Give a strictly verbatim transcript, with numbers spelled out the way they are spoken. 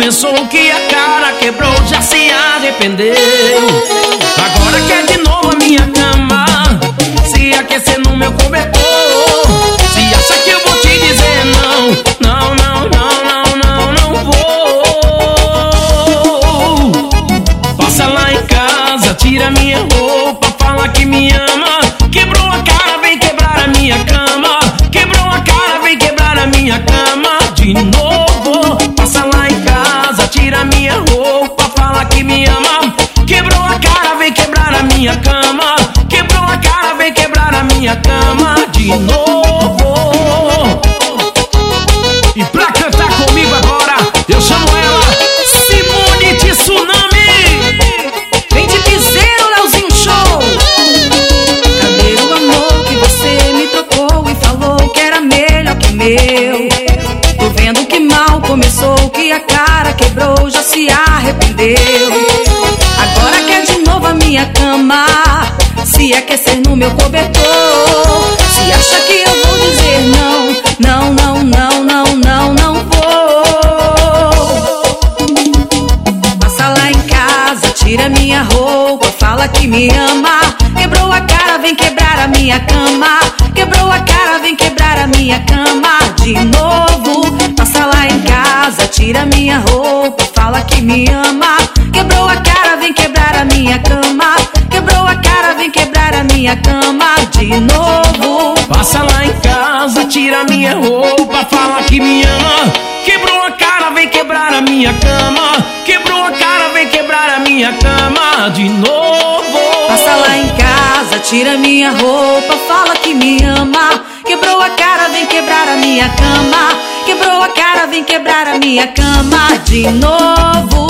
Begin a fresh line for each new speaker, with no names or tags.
começou, que a cara quebrou, já se arrependeu. Agora quer de novo a minha cama, se aquecer no meu cobertor. Se acha que eu vou te dizer não, não, não, não, não, não, não vou. Passa lá em casa, tira minha roupa, fala que me ama. Quebrou a cara, vem quebrar a minha cama. Quebrou a cara, vem quebrar a minha cama de novo. Passa lá em casa, tira minha roupa, fala que me ama. Quebrou a cara, vem quebrar a minha cama. Quebrou a cara, vem quebrar a minha cama de novo. E pra cantar comigo agora, eu chamo ela Simone Tsunami.
Vem de piseiro, Leozinho Show. Cadê o amor que você me trocou e falou que era melhor que meu? Tô vendo que mal começou, que a cara quebrou, já se arrependeu. Agora quer de novo a minha cama, se aquecer no meu cobertor. Se acha que eu vou dizer não, não, não, não, não, não, não vou. Passa lá em casa, tira minha roupa, fala que me ama. Quebrou a cara, vem quebrar a minha cama. Quebrou a cara, vem quebrar a minha cama de novo. Passa lá em casa, tira minha roupa, fala que me ama. Quebrou a cara, vem quebrar a minha cama. Quebrou a cara, vem quebrar a minha cama de novo.
Passa lá em casa, tira minha roupa, fala que me ama. Quebrou a cara, vem quebrar a minha cama. Quebrou a cara, vem quebrar a minha cama de novo.
Passa lá em casa, tira minha roupa, fala que me ama. Quebrou a cara, vem quebrar a minha cama. Quebrou a cara, vem quebrar a minha cama de novo.